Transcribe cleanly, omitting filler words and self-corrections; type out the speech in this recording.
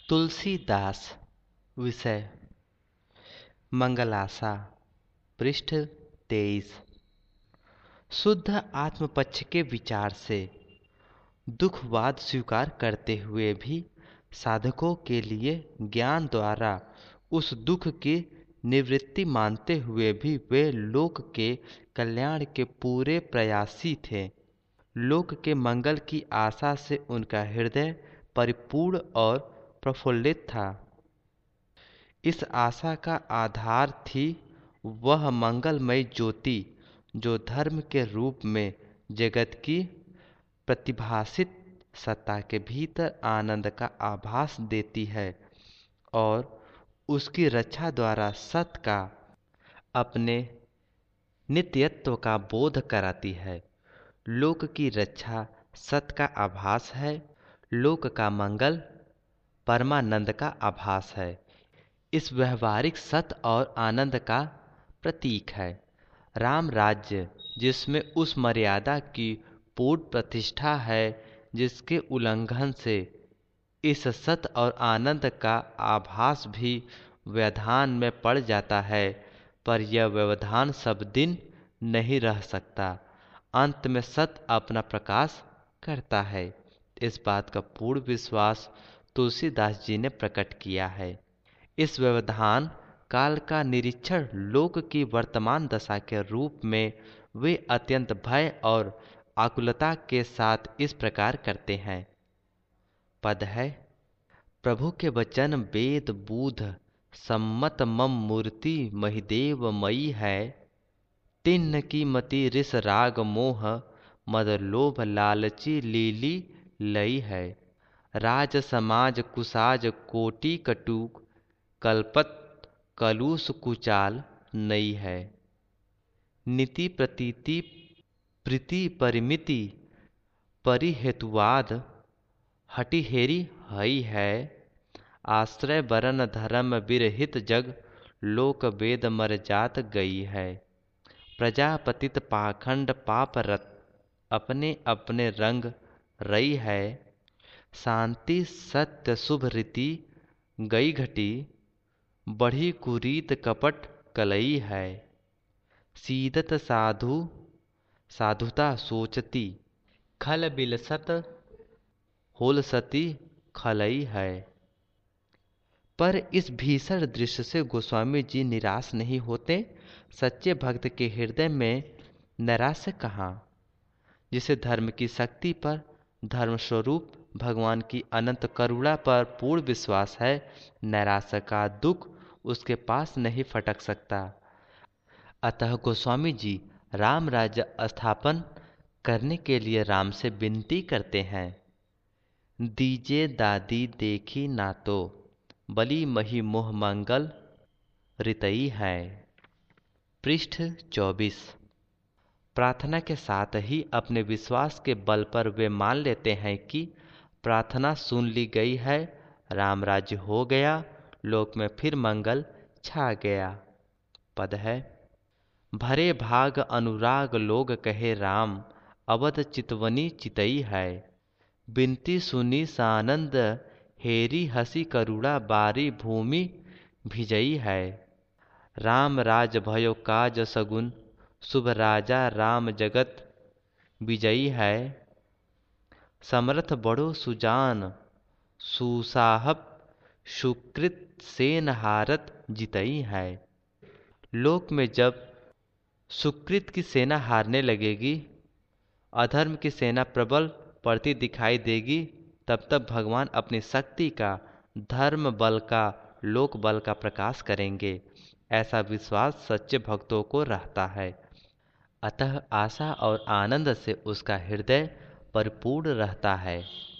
तुलसीदास। विषय मंगलाशा। पृष्ठ 23। शुद्ध आत्मपक्ष के विचार से दुखवाद स्वीकार करते हुए भी साधकों के लिए ज्ञान द्वारा उस दुख की निवृत्ति मानते हुए भी वे लोक के कल्याण के पूरे प्रयासी थे। लोक के मंगल की आशा से उनका हृदय परिपूर्ण और प्रफुल्लित था। इस आशा का आधार थी वह मंगलमय ज्योति जो धर्म के रूप में जगत की प्रतिभासित सत्ता के भीतर आनंद का आभास देती है और उसकी रक्षा द्वारा सत का अपने नित्यत्व का बोध कराती है। लोक की रक्षा सत का आभास है, लोक का मंगल परमानंद का आभास है। इस व्यवहारिक सत और आनंद का प्रतीक है राम राज्य, जिसमें उस मर्यादा की पूर्ण प्रतिष्ठा है जिसके उल्लंघन से इस सत और आनंद का आभास भी व्यवधान में पड़ जाता है, पर यह व्यवधान सब दिन नहीं रह सकता। अंत में सत अपना प्रकाश करता है। इस बात का पूर्ण विश्वास तुलसीदास जी ने प्रकट किया है। इस व्यवधान काल का निरीक्षण लोक की वर्तमान दशा के रूप में वे अत्यंत भय और आकुलता के साथ इस प्रकार करते हैं। पद है, प्रभु के वचन वेद बूध सम्मत मम मूर्ति महिदेव मई है। तिन्न की मति रिस राग मोह मद लोभ लालची लीली लई है। राज समाज कुसाज कोटि कटुक कल्पत कलुष कुचाल नई है। नीति प्रतीति प्रीति परिमिति परिहेतुवाद हटिहेरी हई है। आश्रय वरण धर्म विरहित जग लोक वेद मर जात गई है। प्रजापतित पाखंड पापरत अपने अपने रंग रई है। शांति सत्य शुभ रीति गई घटी बढ़ी कुरीत कपट कलई है। सीदत साधु साधुता सोचती खल बिलसत होलसती खलई है। पर इस भीषण दृश्य से गोस्वामी जी निराश नहीं होते। सच्चे भक्त के हृदय में नैराश्य कहाँ, जिसे धर्म की शक्ति पर, धर्म स्वरूप भगवान की अनंत करुणा पर पूर्ण विश्वास है, नैराश्य का दुख उसके पास नहीं फटक सकता। अतः गोस्वामी जी राम राज्य स्थापन करने के लिए राम से विनती करते हैं। दीजे दादी देखी ना तो बली मही मोह मंगल रितई है। पृष्ठ 24। प्रार्थना के साथ ही अपने विश्वास के बल पर वे मान लेते हैं कि प्रार्थना सुन ली गई है, राम राज्य हो गया, लोक में फिर मंगल छा गया। पद है, भरे भाग अनुराग लोग कहे राम अवध चितवनी चितई है। बिनती सुनी सानंद हेरी हसी करुणा बारी भूमि भिजई है। राम राज भयो काज सगुन शुभ राजा राम जगत विजयी है। समर्थ बड़ो सुजान सुसाहब सुकृत सेन हारत जितई है। लोक में जब सुकृत की सेना हारने लगेगी, अधर्म की सेना प्रबल पड़ती दिखाई देगी, तब तब भगवान अपनी शक्ति का, धर्म बल का, लोक बल का प्रकाश करेंगे। ऐसा विश्वास सच्चे भक्तों को रहता है। अतः आशा और आनंद से उसका हृदय परिपूर्ण रहता है।